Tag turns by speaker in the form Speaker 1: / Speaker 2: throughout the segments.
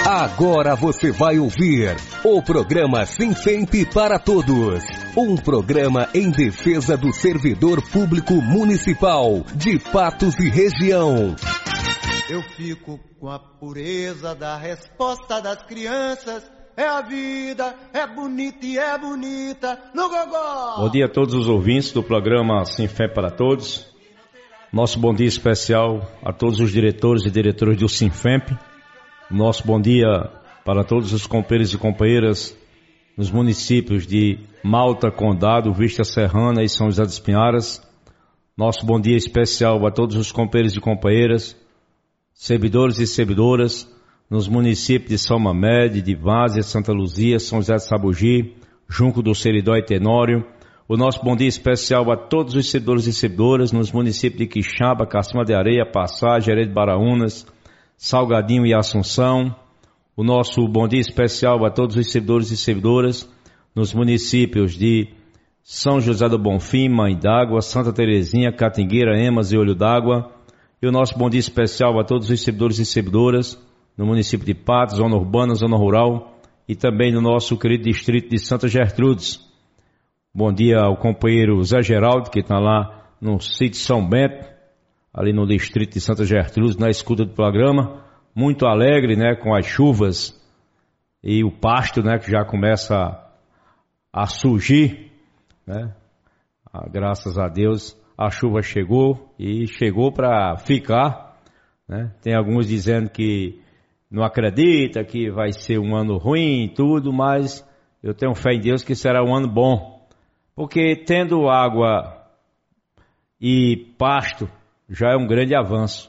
Speaker 1: Agora você vai ouvir o programa Sinfemp para Todos. Um programa em defesa do servidor público municipal de Patos e região.
Speaker 2: Eu fico com a pureza da resposta das crianças. É a vida, é bonita e é bonita no gogó.
Speaker 3: Bom dia a todos os ouvintes do programa Sinfemp para Todos. Nosso bom dia especial a todos os diretores e diretoras do Sinfemp. Nosso bom dia para todos os companheiros e companheiras nos municípios de Malta, Condado, Vista Serrana e São José dos Pinharas. Nosso bom dia especial a todos os companheiros e companheiras, servidores e servidoras nos municípios de São Mamede, de Várzea, Santa Luzia, São José de Sabugi, Junco do Seridó e Tenório. O nosso bom dia especial a todos os servidores e servidoras nos municípios de Quixaba, Cacima de Areia, Passagem, Areia de Baraunas, Salgadinho e Assunção. O nosso bom dia especial a todos os servidores e servidoras nos municípios de São José do Bonfim, Mãe d'Água, Santa Terezinha, Catingueira, Emas e Olho d'Água. E o nosso bom dia especial a todos os servidores e servidoras no município de Patos, zona urbana, zona rural e também no nosso querido distrito de Santa Gertrudes. Bom dia ao companheiro Zé Geraldo, que está lá no sítio São Bento, ali no distrito de Santa Gertrudes, na escuta do programa, muito alegre, né, com as chuvas e o pasto, né, que já começa a surgir, né, graças a Deus a chuva chegou e chegou para ficar, né, tem alguns dizendo que não acredita, que vai ser um ano ruim e tudo, mas eu tenho fé em Deus que será um ano bom, porque tendo água e pasto, já é um grande avanço,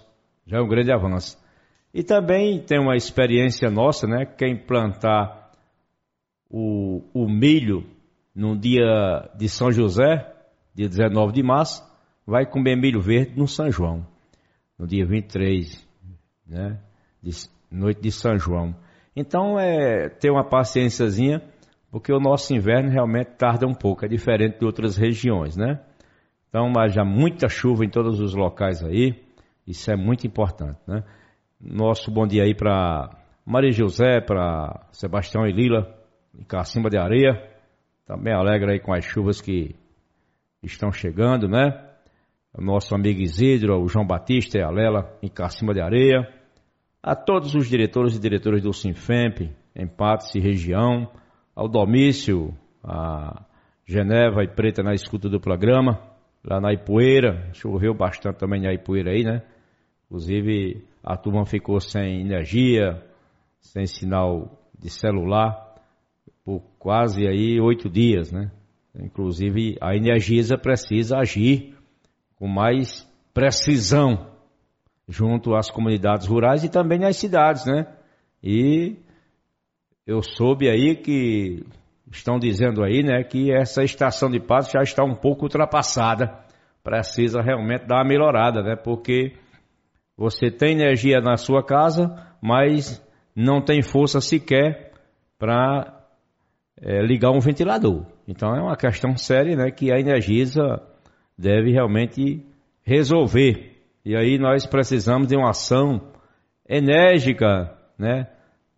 Speaker 3: E também tem uma experiência nossa, né? Quem plantar o milho no dia de São José, dia 19 de março, vai comer milho verde no São João, no dia 23, né? Noite de São João. Então ter uma paciênciazinha, porque o nosso inverno realmente tarda um pouco, é diferente de outras regiões, né? Então, mas já muita chuva em todos os locais aí, isso é muito importante, né? Nosso bom dia aí para Maria José, para Sebastião e Lila, em Cacimba de Areia, também alegra aí com as chuvas que estão chegando, né? O nosso amigo Isidro, o João Batista e a Lela, em Cacimba de Areia, a todos os diretores e diretoras do Sinfemp, em Patos e região, ao Domício, a Geneva e Preta na escuta do programa, lá na Ipueira, choveu bastante também na Ipueira aí, né? Inclusive a turma ficou sem energia, sem sinal de celular, por quase aí 8 dias, né? Inclusive a Energisa precisa agir com mais precisão junto às comunidades rurais e também nas cidades, né? E eu soube aí que estão dizendo aí, né, que essa estação de Patos já está um pouco ultrapassada. Precisa realmente dar uma melhorada, né? Porque você tem energia na sua casa, mas não tem força sequer para ligar um ventilador. Então é uma questão séria, né, que a Energisa deve realmente resolver. E aí nós precisamos de uma ação enérgica, né,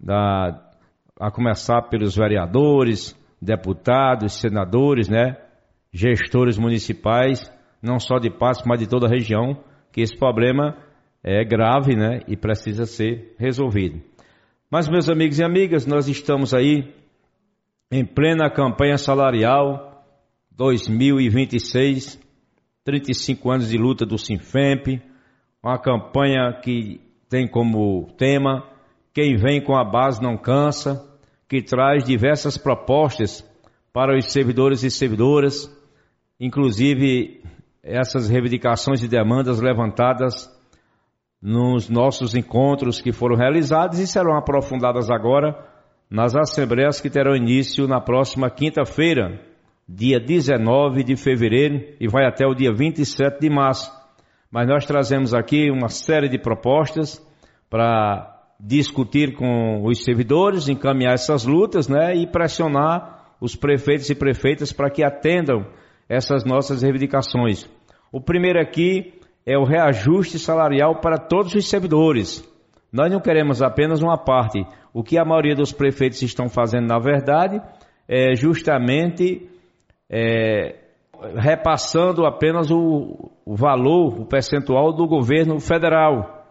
Speaker 3: a começar pelos vereadores, deputados, senadores, né, gestores municipais, não só de Patos, mas de toda a região, que esse problema é grave, né, e precisa ser resolvido. Mas, meus amigos e amigas, nós estamos aí em plena campanha salarial 2026, 35 anos de luta do Sinfemp, uma campanha que tem como tema "Quem vem com a base não cansa", que traz diversas propostas para os servidores e servidoras, inclusive essas reivindicações e demandas levantadas nos nossos encontros que foram realizados e serão aprofundadas agora nas assembleias que terão início na próxima quinta-feira, dia 19 de fevereiro, e vai até o dia 27 de março. Mas nós trazemos aqui uma série de propostas para discutir com os servidores, encaminhar essas lutas, né, e pressionar os prefeitos e prefeitas para que atendam essas nossas reivindicações. O primeiro aqui é o reajuste salarial para todos os servidores. Nós não queremos apenas uma parte. O que a maioria dos prefeitos estão fazendo, na verdade, é justamente repassando apenas o valor, o percentual do governo federal.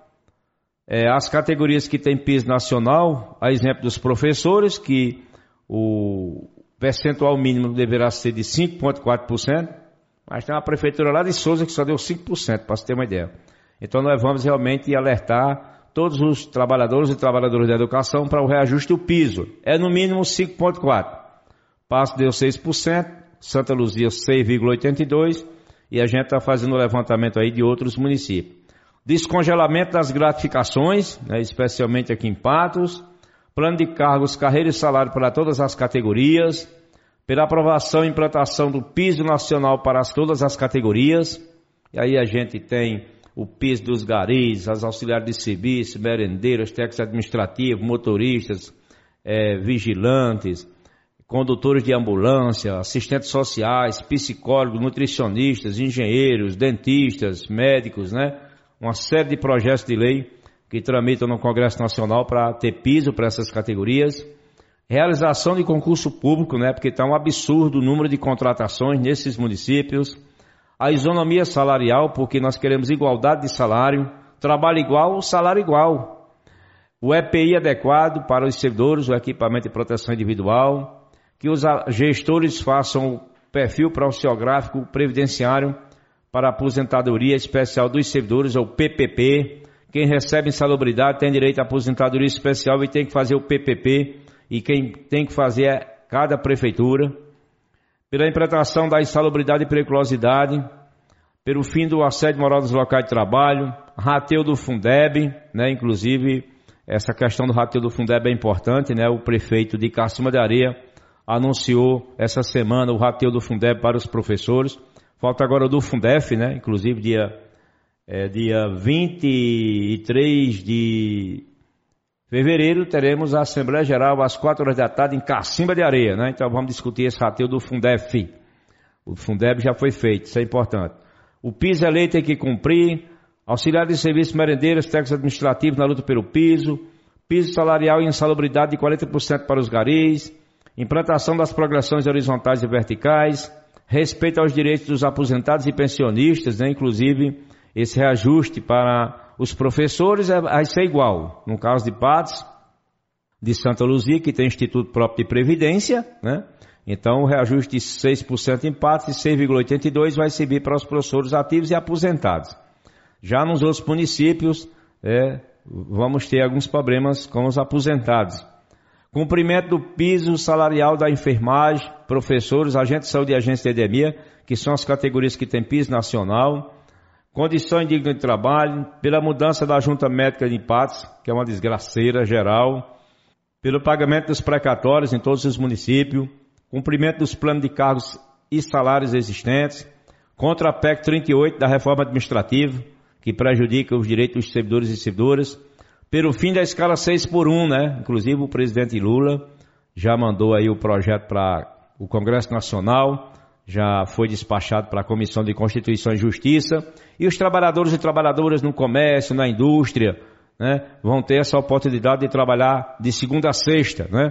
Speaker 3: As categorias que têm piso nacional, a exemplo dos professores, que o percentual mínimo deverá ser de 5,4%, mas tem uma prefeitura lá de Souza que só deu 5%, para você ter uma ideia. Então nós vamos realmente alertar todos os trabalhadores e trabalhadoras da educação para o reajuste do piso. É no mínimo 5,4%. Passo deu 6%, Santa Luzia 6,82% e a gente está fazendo o levantamento aí de outros municípios. Descongelamento das gratificações, né, especialmente aqui em Patos. Plano de cargos, carreira e salário para todas as categorias. Pela aprovação e implantação do piso nacional para todas as categorias. E aí a gente tem o piso dos garis, as auxiliares de serviço, merendeiras, técnicos administrativos, motoristas, vigilantes, condutores de ambulância, assistentes sociais, psicólogos, nutricionistas, engenheiros, dentistas, médicos, né? Uma série de projetos de lei que tramitam no Congresso Nacional para ter piso para essas categorias. Realização de concurso público, né? Porque está um absurdo o número de contratações nesses municípios. A isonomia salarial, porque nós queremos igualdade de salário, trabalho igual, salário igual. O EPI adequado para os servidores, o equipamento de proteção individual. Que os gestores façam o perfil profissiográfico previdenciário para a aposentadoria especial dos servidores, ou PPP. Quem recebe insalubridade tem direito à aposentadoria especial e tem que fazer o PPP. E quem tem que fazer é cada prefeitura. Pela implantação da insalubridade e periculosidade, pelo fim do assédio moral dos locais de trabalho, rateio do Fundeb, né? Inclusive, essa questão do rateio do Fundeb é importante, né? O prefeito de Cacimba de Areia anunciou essa semana o rateio do Fundeb para os professores. Falta agora o do Fundef, né? Inclusive dia 23 de fevereiro teremos a Assembleia Geral às 4 horas da tarde em Cacimba de Areia, né? Então vamos discutir esse rateio do Fundef. O Fundeb já foi feito, isso é importante. O piso é lei, tem que cumprir. Auxiliar de serviços, merendeiras, técnicos administrativos na luta pelo piso. Piso salarial e insalubridade de 40% para os garis. Implantação das progressões horizontais e verticais. Respeito aos direitos dos aposentados e pensionistas, né? Inclusive esse reajuste para os professores vai ser igual. No caso de Patos, de Santa Luzia, que tem Instituto próprio de Previdência, né? Então o reajuste de 6% em Patos e 6,82% vai servir para os professores ativos e aposentados. Já nos outros municípios, vamos ter alguns problemas com os aposentados. Cumprimento do piso salarial da enfermagem, professores, agentes de saúde e agentes de endemia, que são as categorias que têm piso nacional. Condições dignas de trabalho, pela mudança da junta médica de Patos, que é uma desgraceira geral. Pelo pagamento dos precatórios em todos os municípios. Cumprimento dos planos de cargos e salários existentes. Contra a PEC 38 da reforma administrativa, que prejudica os direitos dos servidores e servidoras. Pelo fim da escala 6x1, né? Inclusive o presidente Lula já mandou aí o projeto para o Congresso Nacional, já foi despachado para a Comissão de Constituição e Justiça, e os trabalhadores e trabalhadoras no comércio, na indústria, né? Vão ter essa oportunidade de trabalhar de segunda a sexta, né?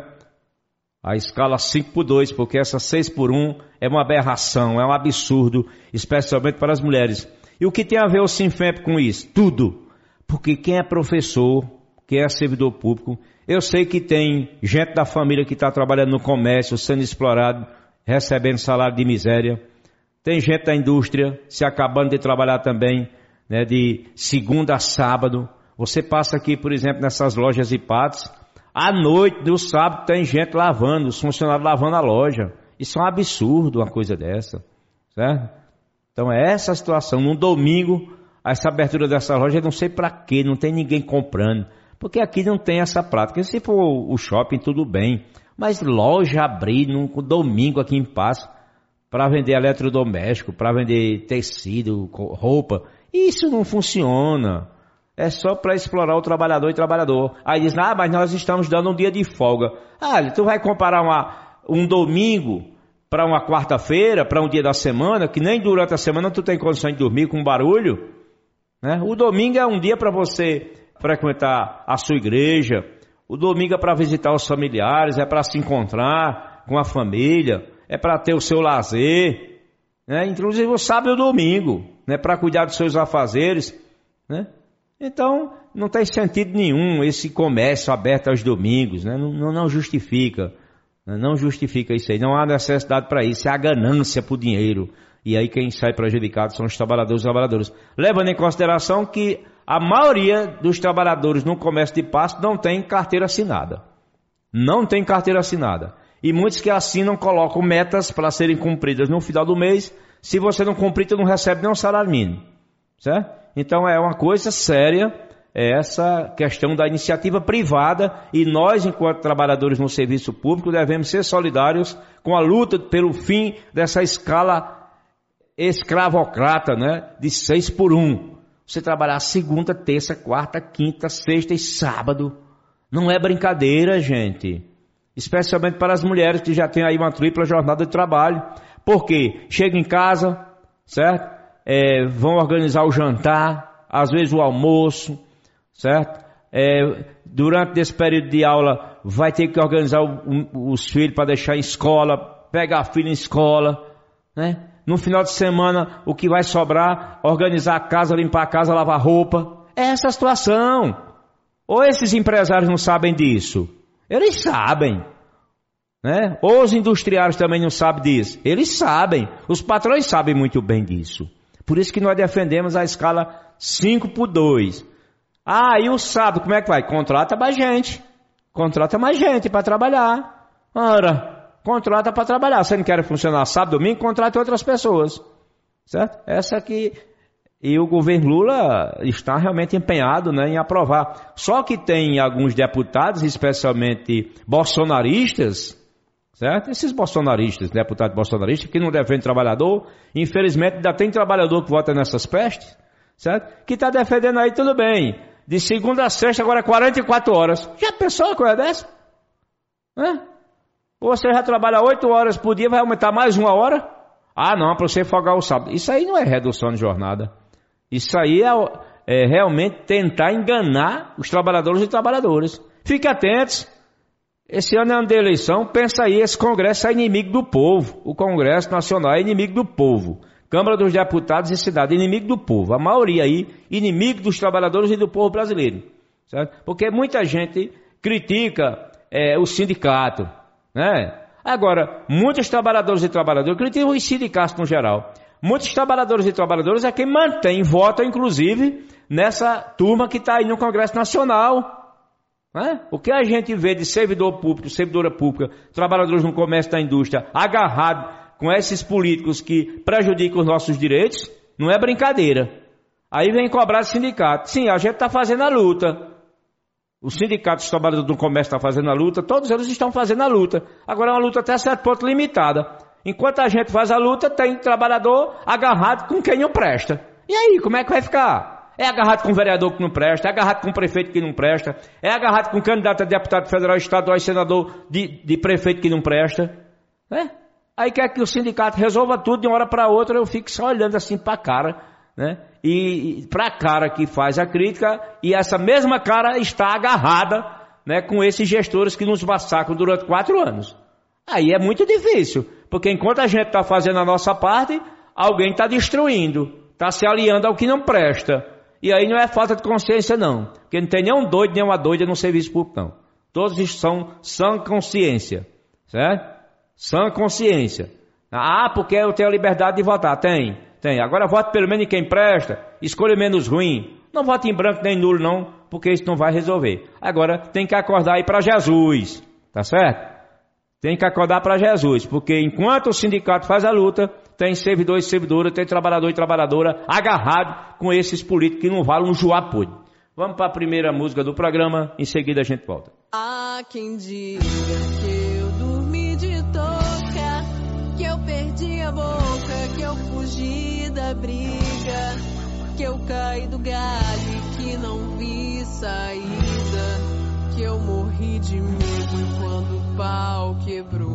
Speaker 3: A escala 5x2, porque essa 6x1 é uma aberração, é um absurdo, especialmente para as mulheres. E o que tem a ver o Sinfemp com isso? Tudo. Porque quem é professor, quem é servidor público, eu sei que tem gente da família que está trabalhando no comércio, sendo explorado, recebendo salário de miséria. Tem gente da indústria se acabando de trabalhar também, né, de segunda a sábado. Você passa aqui, por exemplo, nessas lojas de Patos, à noite, no sábado, tem gente lavando, os funcionários lavando a loja. Isso é um absurdo, uma coisa dessa, certo? Então é essa a situação. No domingo, essa abertura dessa loja, eu não sei para quê, não tem ninguém comprando. Porque aqui não tem essa prática. Se for o shopping, tudo bem. Mas loja abrir no domingo aqui em Patos para vender eletrodoméstico, para vender tecido, roupa, isso não funciona. É só para explorar o trabalhador e trabalhador. Aí diz, mas nós estamos dando um dia de folga. Tu vai comparar um domingo para uma quarta-feira, para um dia da semana, que nem durante a semana tu tem condições de dormir com barulho, né? O domingo é um dia para você frequentar a sua igreja. O domingo é para visitar os familiares, é para se encontrar com a família, é para ter o seu lazer, né? Inclusive o sábado e o domingo, né? Para cuidar dos seus afazeres, né? Então, não tem sentido nenhum esse comércio aberto aos domingos, né? Não justifica, né? Não justifica isso aí, não há necessidade para isso, é a ganância por dinheiro. E aí quem sai prejudicado são os trabalhadores e trabalhadoras. Levando em consideração que a maioria dos trabalhadores no comércio de pasto não tem carteira assinada. Não tem carteira assinada. E muitos que assinam colocam metas para serem cumpridas no final do mês. Se você não cumprir, você não recebe nem um salário mínimo. Certo? Então é uma coisa séria essa questão da iniciativa privada. E nós, enquanto trabalhadores no serviço público, devemos ser solidários com a luta pelo fim dessa escala escravocrata, né? De 6 por 1. Você trabalhar segunda, terça, quarta, quinta, sexta e sábado. Não é brincadeira, gente. Especialmente para as mulheres que já têm aí uma tripla jornada de trabalho. Porque chegam em casa, certo? Vão organizar o jantar, às vezes o almoço, certo? Durante esse período de aula vai ter que organizar os filhos para deixar em escola, pegar a filha em escola, né? No final de semana, o que vai sobrar, organizar a casa, limpar a casa, lavar roupa. É essa a situação. Ou esses empresários não sabem disso? Eles sabem, né? Ou os industriários também não sabem disso? Eles sabem. Os patrões sabem muito bem disso. Por isso que nós defendemos a escala 5 por 2. E o sábado, como é que vai? Contrata mais gente. Contrata mais gente para trabalhar. Ora, contrata para trabalhar. Você não quer funcionar sábado, domingo, contrata outras pessoas. Certo? Essa aqui. E o governo Lula está realmente empenhado, né, em aprovar. Só que tem alguns deputados, especialmente bolsonaristas, certo? Esses bolsonaristas, deputados bolsonaristas, que não defendem trabalhador. Infelizmente, ainda tem trabalhador que vota nessas pestes, certo? Que está defendendo aí, tudo bem. De segunda a sexta, agora 44 horas. Já pensou a coisa dessa? Você já trabalha 8 horas por dia, vai aumentar mais 1 hora? Não, para você folgar o sábado. Isso aí não é redução de jornada. Isso aí é realmente tentar enganar os trabalhadores e trabalhadoras. Fiquem atentos. Esse ano é ano de eleição. Pensa aí, esse Congresso é inimigo do povo. O Congresso Nacional é inimigo do povo. Câmara dos Deputados e cidade, inimigo do povo. A maioria aí, inimigo dos trabalhadores e do povo brasileiro. Certo? Porque muita gente critica o sindicato, né? Agora, muitos trabalhadores e trabalhadoras criticam os sindicatos no geral. Muitos trabalhadores e trabalhadoras é quem mantém, votam inclusive nessa turma que está aí no Congresso Nacional. Né? O que a gente vê de servidor público, servidora pública, trabalhadores no comércio da indústria, agarrado com esses políticos que prejudicam os nossos direitos, não é brincadeira. Aí vem cobrar do sindicato. Sim, a gente está fazendo a luta. O sindicato dos trabalhadores do comércio está fazendo a luta, todos eles estão fazendo a luta. Agora é uma luta até certo ponto limitada. Enquanto a gente faz a luta, tem trabalhador agarrado com quem não presta. E aí, como é que vai ficar? É agarrado com vereador que não presta, é agarrado com prefeito que não presta, é agarrado com candidato a deputado federal, estadual e senador de prefeito que não presta. Né? Aí quer que o sindicato resolva tudo de uma hora para outra, eu fico só olhando assim para a cara, né? E para a cara que faz a crítica, e essa mesma cara está agarrada, né, com esses gestores que nos massacram durante 4 anos. Aí é muito difícil, porque enquanto a gente está fazendo a nossa parte, alguém está destruindo, está se aliando ao que não presta. E aí não é falta de consciência não, porque não tem nenhum doido, nem uma doida no serviço público não. Todos são sã consciência, certo? Sã consciência. Porque eu tenho a liberdade de votar. Tem. Agora vote pelo menos em quem presta, escolha menos ruim. Não vote em branco nem nulo não, porque isso não vai resolver. Agora tem que acordar aí para Jesus, tá certo? Tem que acordar para Jesus, porque enquanto o sindicato faz a luta, tem servidor e servidora, tem trabalhador e trabalhadora agarrado com esses políticos que não valem um juapolho. Vamos para a primeira música do programa, em seguida a gente volta.
Speaker 4: Há quem diga que eu dormi de touca, que eu perdi a boca, que eu fugi da briga, que eu caí do galho e que não vi saída, que eu morri de medo quando o pau quebrou.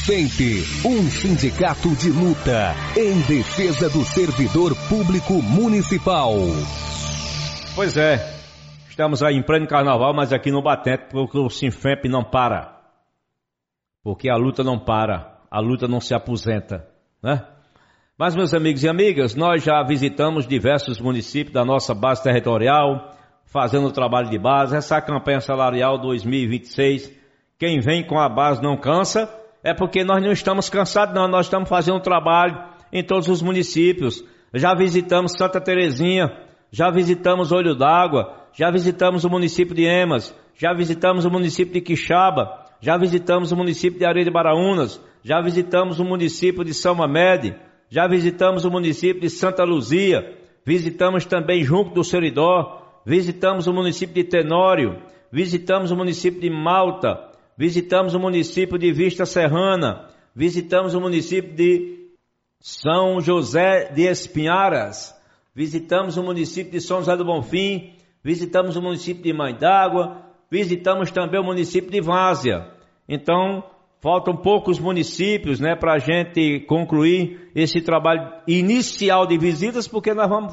Speaker 1: Sinfemp, um sindicato de luta em defesa do servidor público municipal.
Speaker 3: Pois é, estamos aí em pleno carnaval, mas aqui no Batente, porque o Sinfemp não para. Porque a luta não para, a luta não se aposenta, né? Mas, meus amigos e amigas, nós já visitamos diversos municípios da nossa base territorial, fazendo o trabalho de base. Essa campanha salarial 2026, quem vem com a base não cansa, é porque nós não estamos cansados não, nós estamos fazendo trabalho em todos os municípios. Já visitamos Santa Terezinha, já visitamos Olho d'Água, já visitamos o município de Emas, já visitamos o município de Quixaba, já visitamos o município de Areia de Baraunas, já visitamos o município de São Mamede, já visitamos o município de Santa Luzia, visitamos também Junco do Seridó, visitamos o município de Tenório, visitamos o município de Malta, visitamos o município de Vista Serrana, visitamos o município de São José de Espinharas, visitamos o município de São José do Bonfim, visitamos o município de Mãe d'Água, visitamos também o município de Várzea. Então, faltam poucos municípios, né, para a gente concluir esse trabalho inicial de visitas, porque nós vamos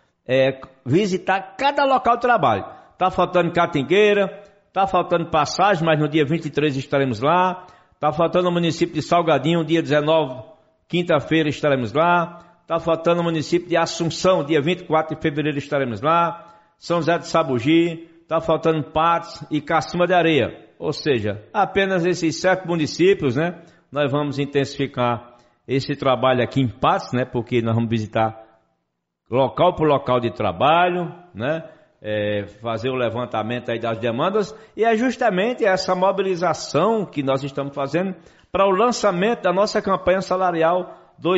Speaker 3: visitar cada local de trabalho. Está faltando Catingueira, está faltando Passagem, mas no dia 23 estaremos lá. Está faltando o município de Salgadinho, dia 19, quinta-feira estaremos lá. Está faltando o município de Assunção, dia 24 de fevereiro estaremos lá. São José de Sabugi, está faltando Patos e Cacimba de Areia. Ou seja, apenas esses 7 municípios, né? Nós vamos intensificar esse trabalho aqui em Patos, né? Porque nós vamos visitar local por local de trabalho, né? Fazer o levantamento aí das demandas, e é justamente essa mobilização que nós estamos fazendo para o lançamento da nossa campanha salarial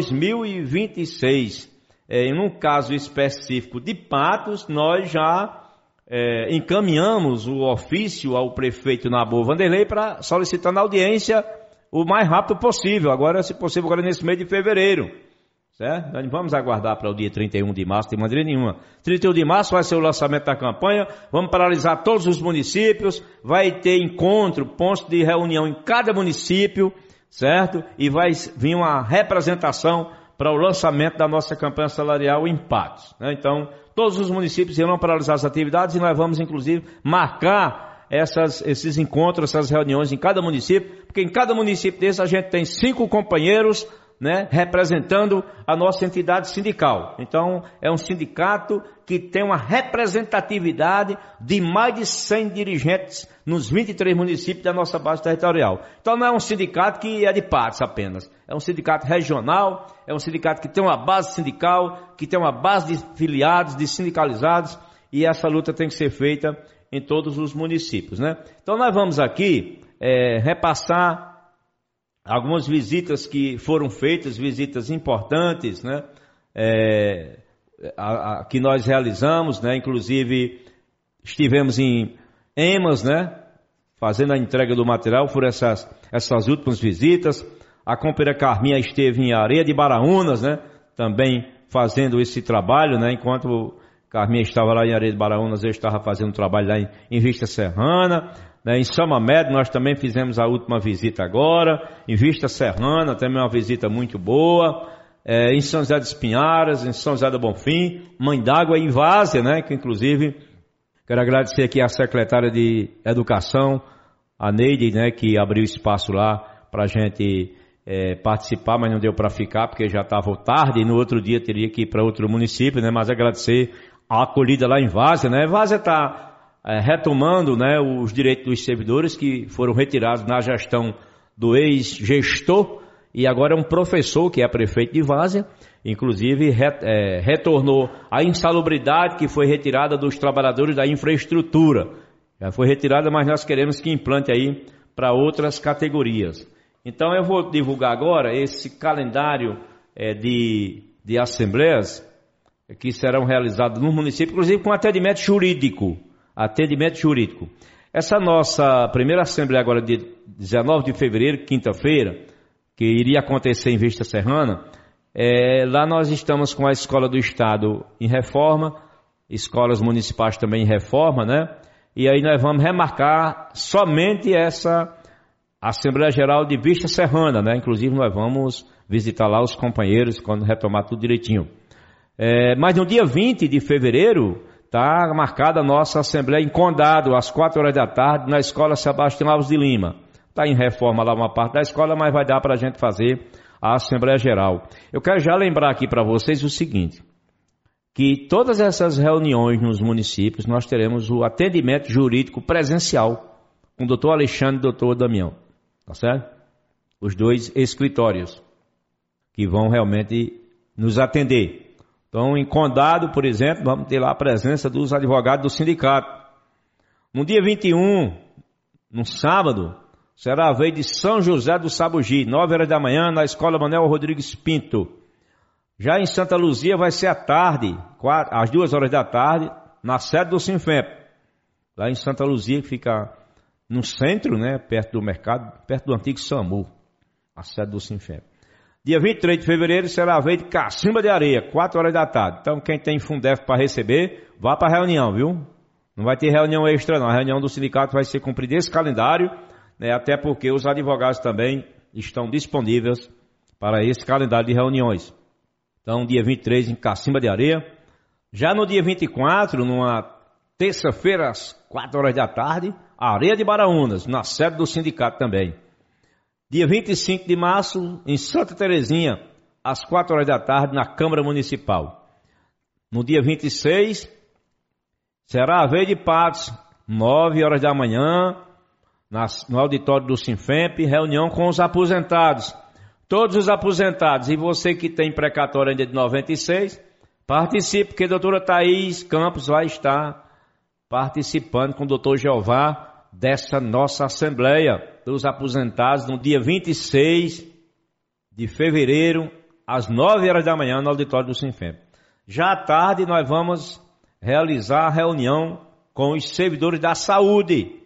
Speaker 3: 2026. Em um caso específico de Patos, nós já encaminhamos o ofício ao prefeito Nabu Vanderlei para solicitando audiência o mais rápido possível, agora se possível agora nesse mês de fevereiro, certo? Nós vamos aguardar para o dia 31 de março de maneira nenhuma. 31 de março vai ser o lançamento da campanha, vamos paralisar todos os municípios, vai ter encontro, pontos de reunião em cada município, certo? E vai vir uma representação para o lançamento da nossa campanha salarial em Patos, né? Então, todos os municípios irão paralisar as atividades e nós vamos, inclusive, marcar esses encontros, essas reuniões em cada município, porque em cada município desse a gente tem 5 companheiros, né, representando a nossa entidade sindical. Então, é um sindicato que tem uma representatividade de mais de 100 dirigentes nos 23 municípios da nossa base territorial. Então, não é um sindicato que é de Patos apenas. É um sindicato regional, é um sindicato que tem uma base sindical, que tem uma base de filiados, de sindicalizados, e essa luta tem que ser feita em todos os municípios, né? Então, nós vamos aqui repassar algumas visitas que foram feitas, visitas importantes, né? Que nós realizamos, né? Inclusive estivemos em Emas, né? Fazendo a entrega do material, foram essas últimas visitas. A companheira Carminha esteve em Areia de Baraunas, né? Também fazendo esse trabalho, né? Enquanto Carminha estava lá em Areia de Baraunas, eu estava fazendo um trabalho lá em Vista Serrana. Em São Mamede nós também fizemos a última visita agora, em Vista Serrana também uma visita muito boa, em São José de Espinharas, em São José do Bonfim, Mãe d'Água e Várzea, né, que inclusive quero agradecer aqui à secretária de Educação, a Neide, né, que abriu espaço lá para a gente participar, mas não deu para ficar porque já estava tarde e no outro dia teria que ir para outro município, né, mas agradecer a acolhida lá em Várzea, né, Várzea está retomando, né, os direitos dos servidores que foram retirados na gestão do ex-gestor e agora é um professor que é prefeito de Várzea, inclusive retornou a insalubridade que foi retirada dos trabalhadores da infraestrutura. Já foi retirada, mas nós queremos que implante aí para outras categorias. Então eu vou divulgar agora esse calendário de assembleias que serão realizadas no município, inclusive com atendimento jurídico. Essa nossa primeira assembleia agora de 19 de fevereiro, quinta-feira, que iria acontecer em Vista Serrana, lá nós estamos com a Escola do Estado em reforma, escolas municipais também em reforma, né? E aí nós vamos remarcar somente essa Assembleia Geral de Vista Serrana, né? Inclusive nós vamos visitar lá os companheiros quando retomar tudo direitinho. Mas no dia 20 de fevereiro está marcada a nossa Assembleia em Condado, às 4 horas da tarde, na Escola Sebastião Alves de Lima. Está em reforma lá uma parte da escola, mas vai dar para a gente fazer a Assembleia Geral. Eu quero já lembrar aqui para vocês o seguinte, que todas essas reuniões nos municípios nós teremos o atendimento jurídico presencial com o doutor Alexandre e o doutor Damião, tá certo? Os dois escritórios que vão realmente nos atender. Então, em Condado, por exemplo, vamos ter lá a presença dos advogados do sindicato. No dia 21, no sábado, será a vez de São José do Sabugi, 9 horas da manhã, na Escola Manuel Rodrigues Pinto. Já em Santa Luzia vai ser à tarde, às 2 horas da tarde, na sede do Sinfemp. Lá em Santa Luzia, que fica no centro, né, perto do mercado, perto do antigo SAMU, a sede do Sinfemp. Dia 23 de fevereiro será a vez de Cacimba de Areia, 4 horas da tarde. Então, quem tem Fundef para receber, vá para a reunião, viu? Não vai ter reunião extra, não. A reunião do sindicato vai ser cumprida esse calendário, né, até porque os advogados também estão disponíveis para esse calendário de reuniões. Então, dia 23 em Cacimba de Areia. Já no dia 24, numa terça-feira, às 4 horas da tarde, Areia de Baraunas, na sede do sindicato também. Dia 25 de março, em Santa Terezinha, às 4 horas da tarde, na Câmara Municipal. No dia 26, será a vez de Patos, 9 horas da manhã, no auditório do Sinfemp, reunião com os aposentados. Todos os aposentados, e você que tem precatório ainda de 96, participe, porque a doutora Thaís Campos vai estar participando com o doutor Jeová dessa nossa Assembleia dos Aposentados no dia 26 de fevereiro, às 9 horas da manhã, no auditório do Sinfemp. Já à tarde nós vamos realizar a reunião com os servidores da saúde.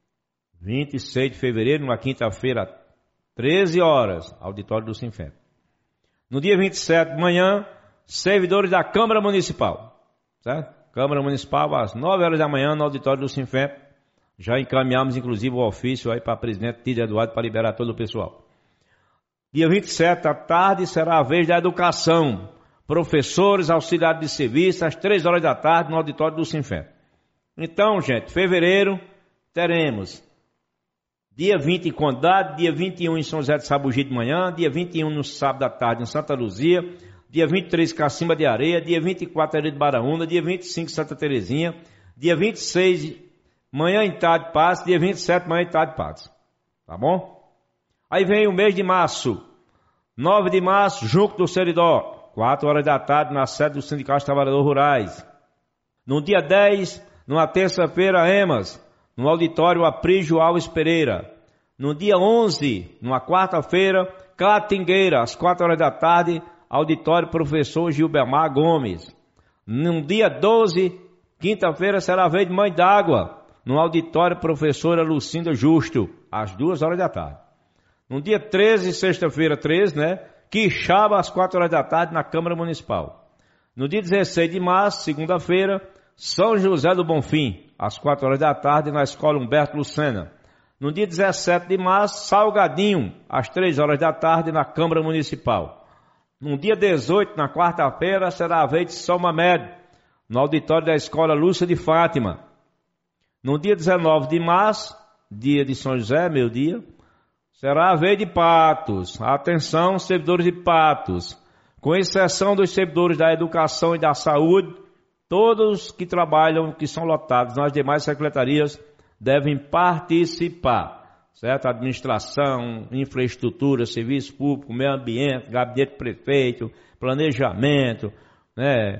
Speaker 3: 26 de fevereiro, numa quinta-feira, 13 horas, auditório do Sinfemp. No dia 27 de manhã, servidores da Câmara Municipal, certo? Câmara Municipal, às 9 horas da manhã, no auditório do Sinfemp. Já encaminhamos, inclusive, o ofício aí para a presidente Tídia Eduardo para liberar todo o pessoal. Dia 27 à tarde será a vez da educação. Professores, auxiliares de serviço, às 3 horas da tarde, no auditório do Sinfemp. Então, gente, fevereiro, teremos dia 20 em Condado, dia 21 em São José de Sabugi de manhã, dia 21 no sábado à tarde em Santa Luzia, dia 23 Cacimba de Areia, dia 24 Areia de Baraúna, dia 25 Santa Terezinha, dia 26 manhã e tarde Patos, dia 27 manhã e tarde Patos. Tá bom? Aí vem o mês de março, 9 de março, Junco do Seridó, 4 horas da tarde na sede do Sindicato dos Trabalhadores Rurais. No dia 10, numa terça-feira, EMAS, no auditório Aprígio Alves Pereira. No dia 11, numa quarta-feira, Catingueira, às 4 horas da tarde, auditório Professor Gilbermar Gomes. No dia 12, quinta-feira, será a vez de Mãe d'Água, no auditório Professora Lucinda Justo, às 2 horas da tarde. No dia 13, sexta-feira 13, né? Quixaba, às 4 horas da tarde, na Câmara Municipal. No dia 16 de março, segunda-feira, São José do Bonfim, às 4 horas da tarde, na Escola Humberto Lucena. No dia 17 de março, Salgadinho, às 3 horas da tarde, na Câmara Municipal. No dia 18, na quarta-feira, será a vez de São Mamed, no auditório da Escola Lúcia de Fátima. No dia 19 de março, dia de São José, meio-dia, será a vez de Patos. Atenção, servidores de Patos. Com exceção dos servidores da educação e da saúde, todos que trabalham, que são lotados nas demais secretarias, devem participar, certo? Administração, infraestrutura, serviço público, meio ambiente, gabinete do prefeito, planejamento, né?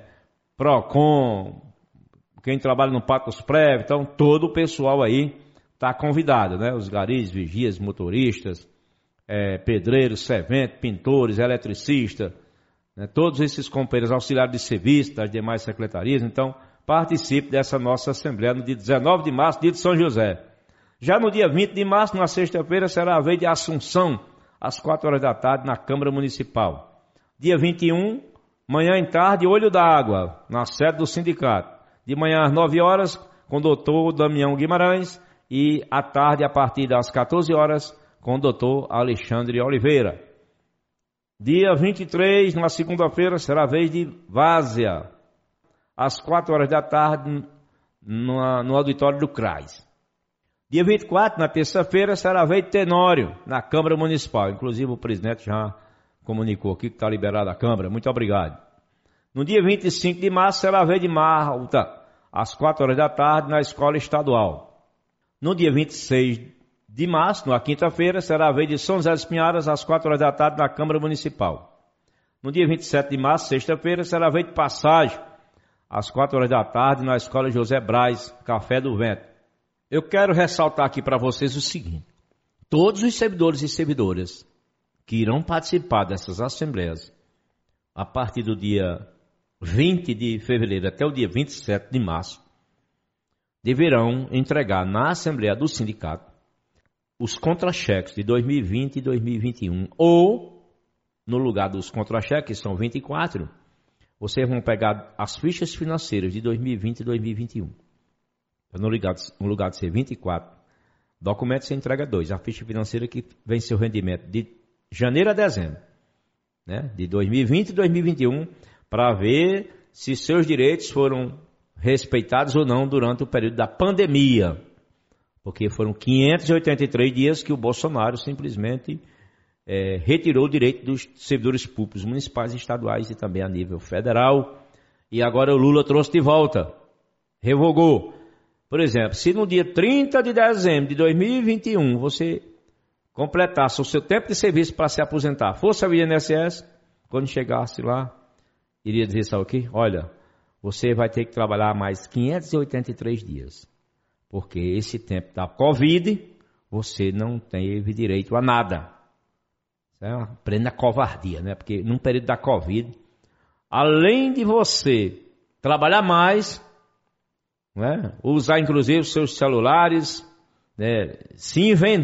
Speaker 3: PROCON, quem trabalha no Patos Prévio, então todo o pessoal aí está convidado, né? Os garis, vigias, motoristas, pedreiros, serventes, pintores, eletricistas, né? Todos esses companheiros auxiliares de serviço das demais secretarias, então participe dessa nossa Assembleia no dia 19 de março, dia de São José. Já no dia 20 de março, na sexta-feira, será a vez de Assunção, às 4 horas da tarde, na Câmara Municipal. Dia 21, manhã e tarde, Olho d'Água, na sede do sindicato. De manhã às 9 horas, com o doutor Damião Guimarães, e à tarde, a partir das 14 horas, com o doutor Alexandre Oliveira. Dia 23, na segunda-feira, será a vez de Várzea, às 4 horas da tarde, no auditório do CRAS. Dia 24, na terça-feira, será a vez de Tenório, na Câmara Municipal. Inclusive o presidente já comunicou aqui que está liberada a Câmara. Muito obrigado. No dia 25 de março, será a vez de Malta, às 4 horas da tarde, na Escola Estadual. No dia 26 de março, na quinta-feira, será a vez de São José dos Pinharas, às 4 horas da tarde, na Câmara Municipal. No dia 27 de março, sexta-feira, será a vez de Passagem, às 4 horas da tarde, na Escola José Braz, Café do Vento. Eu quero ressaltar aqui para vocês o seguinte: todos os servidores e servidoras que irão participar dessas assembleias a partir do dia 20 de fevereiro até o dia 27 de março, deverão entregar na Assembleia do Sindicato os contra-cheques de 2020 e 2021, ou, no lugar dos contra-cheques, que são 24, vocês vão pegar as fichas financeiras de 2020 e 2021. No lugar de ser 24, documento você entrega 2. A ficha financeira que vem seu rendimento de janeiro a dezembro, né, de 2020 e 2021, para ver se seus direitos foram respeitados ou não durante o período da pandemia. Porque foram 583 dias que o Bolsonaro simplesmente retirou o direito dos servidores públicos municipais e estaduais e também a nível federal. E agora o Lula trouxe de volta, revogou. Por exemplo, se no dia 30 de dezembro de 2021 você completasse o seu tempo de serviço para se aposentar, fosse ao INSS, quando chegasse lá, iria dizer, sabe o quê? Olha, você vai ter que trabalhar mais 583 dias, porque esse tempo da Covid, você não teve direito a nada. Isso é uma plena covardia, né? Porque num período da Covid, além de você trabalhar mais, né, usar inclusive os seus celulares, né, se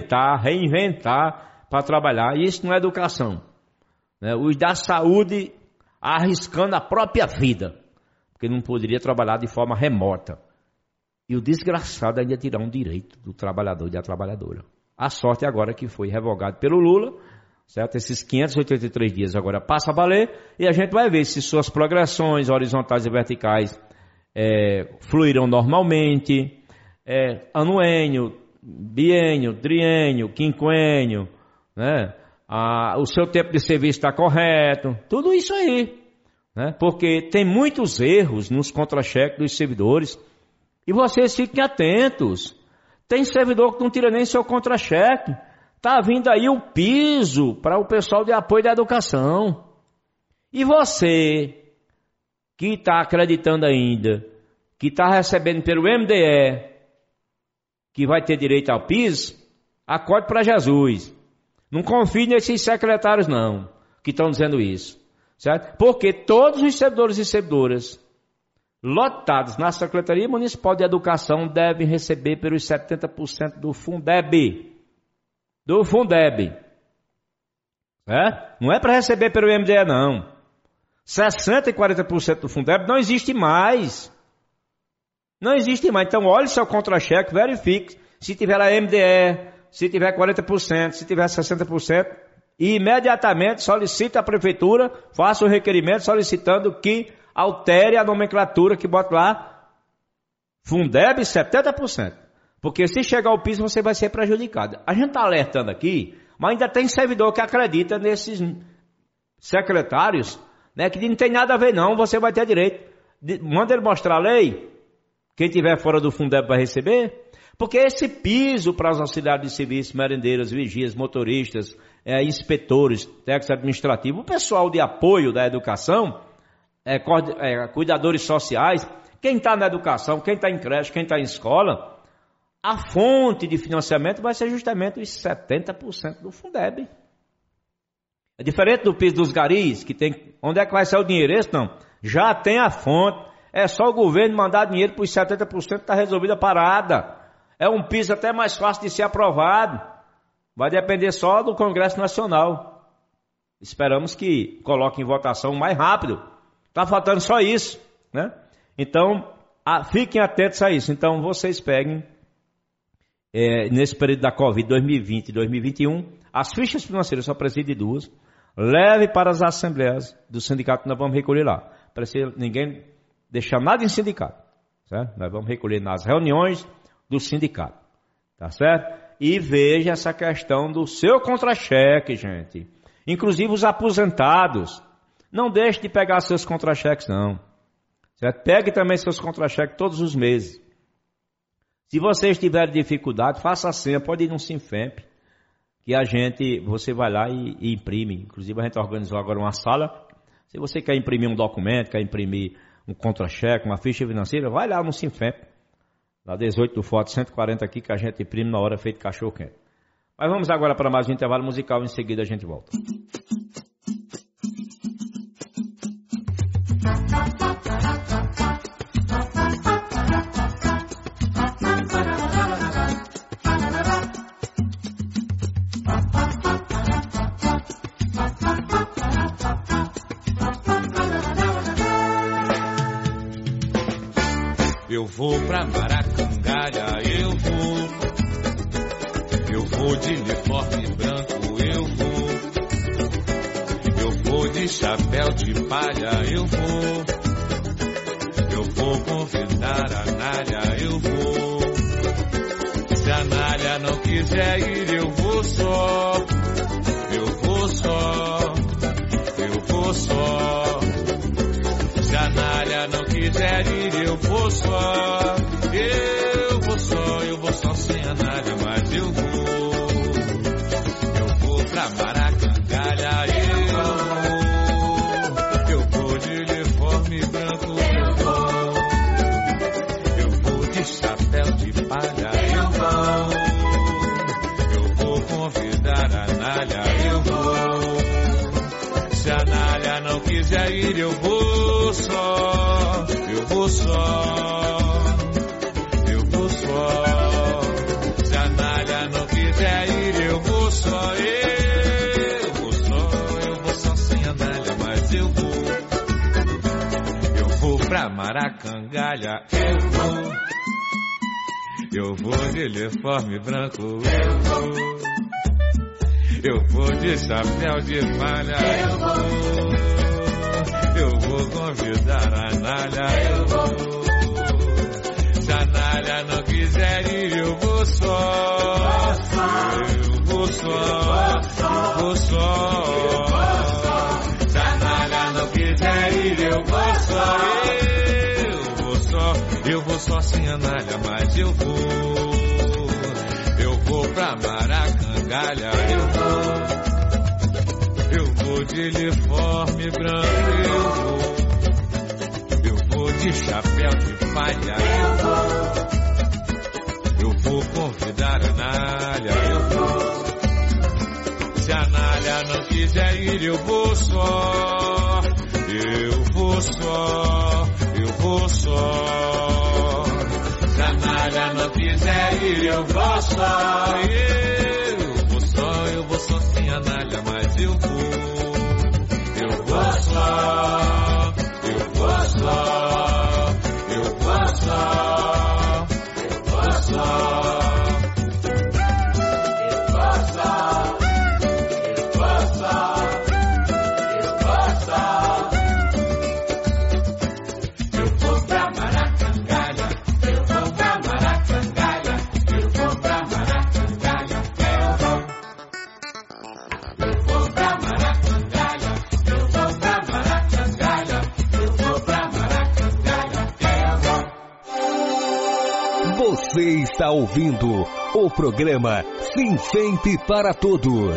Speaker 3: reinventar para trabalhar, e isso não é educação. Né? Os da saúde arriscando a própria vida, porque não poderia trabalhar de forma remota. E o desgraçado ainda tirar um direito do trabalhador e da trabalhadora. A sorte agora que foi revogado pelo Lula, certo? Esses 583 dias agora passa a valer, e a gente vai ver se suas progressões horizontais e verticais fluirão normalmente, anuênio, biênio, triênio, quinquênio, né? O seu tempo de serviço está correto, tudo isso aí, né? Porque tem muitos erros nos contra-cheques dos servidores, e vocês fiquem atentos. Tem servidor que não tira nem seu contra-cheque. Está vindo aí o piso para o pessoal de apoio da educação. E você que está acreditando ainda, que está recebendo pelo MDE, que vai ter direito ao piso, acorde para Jesus. Não confie nesses secretários não, que estão dizendo isso. Certo? Porque todos os servidores e servidoras lotados na Secretaria Municipal de Educação devem receber pelos 70% do Fundeb. Do Fundeb. Não é para receber pelo MDE não. 60% e 40% do Fundeb não existe mais. Não existe mais. Então olhe seu contra-cheque, verifique se tiver a MDE, se tiver 40%, se tiver 60%, e imediatamente solicite à prefeitura, faça o requerimento solicitando que altere a nomenclatura, que bota lá Fundeb 70%. Porque se chegar ao piso você vai ser prejudicado. A gente está alertando aqui, mas ainda tem servidor que acredita nesses secretários, né, que não tem nada a ver não, você vai ter direito. Manda ele mostrar a lei, quem tiver fora do Fundeb vai receber. Porque esse piso para os auxiliares de serviço, merendeiras, vigias, motoristas, inspetores, técnicos administrativos, o pessoal de apoio da educação, cuidadores sociais, quem está na educação, quem está em creche, quem está em escola, a fonte de financiamento vai ser justamente os 70% do Fundeb. É diferente do piso dos garis, que tem... Onde é que vai sair o dinheiro? Esse não. Já tem a fonte. É só o governo mandar dinheiro para os 70%, está resolvida a parada. É um piso até mais fácil de ser aprovado. Vai depender só do Congresso Nacional. Esperamos que coloque em votação mais rápido. Está faltando só isso, né? Então, fiquem atentos a isso. Então, vocês peguem nesse período da Covid 2020 e 2021, as fichas financeiras, só precisa de 2, leve para as assembleias do sindicato que nós vamos recolher lá. Precisa ninguém deixar nada em sindicato, certo? Nós vamos recolher nas reuniões do sindicato, tá certo? E veja essa questão do seu contra-cheque, gente. Inclusive os aposentados, não deixe de pegar seus contra-cheques, não. Certo? Pegue também seus contra-cheques todos os meses. Se vocês tiverem dificuldade, faça a senha, pode ir no Sinfemp, que você vai lá e imprime. Inclusive a gente organizou agora uma sala. Se você quer imprimir um documento, quer imprimir um contra-cheque, uma ficha financeira, vai lá no Sinfemp, na 18 do Forte 140 aqui, que a gente imprime na hora feito cachorro quente. Mas vamos agora para mais um intervalo musical, em seguida a gente volta.
Speaker 5: Eu vou pra Maracangalha, eu vou de uniforme branco, eu vou de chapéu de palha, eu vou convidar a Nália, eu vou. Se a Nália não quiser ir, eu vou só, eu vou só, eu vou só. Se a Nália não quiser ir, eu vou só, eu vou só, eu vou só sem a Nália, mas eu vou pra Maracangalha, eu vou de uniforme branco, eu vou de chapéu de palha, eu vou convidar a Nália, eu vou. Se a Nália não quiser ir, eu vou só, eu vou só, eu vou só. Se a Nália não quiser ir, eu vou só, eu vou só sem a Nália, mas eu vou pra Maracangalha, eu vou de uniforme branco, eu vou de chapéu de palha, eu vou convidar a Nália, se a Nália não quiser ir, eu vou só, eu vou só, eu vou só. Se a Nália não quiser ir, eu vou só, eu vou só sem a Nália, mas eu vou pra Maracangalha, eu vou de uniforme branco, eu vou de chapéu de palha, eu vou convidar a Nália, se a Nália não quiser ir, eu vou só, eu vou só, eu vou só. Se a Nália não quiser ir, eu vou só, eu vou só sem a Nália, mas eu vou só, eu vou só, eu vou só, eu vou só, eu vou só, eu vou só, eu vou só. Eu vou pra Maracangalha, eu vou pra Maracangalha, eu vou pra Maracangalha, eu vou pra Maracangalha, eu vou pra Maracangalha, eu vou pra Maracangalha, eu vou.
Speaker 1: Você está ouvindo o programa Sinfemp para Todos.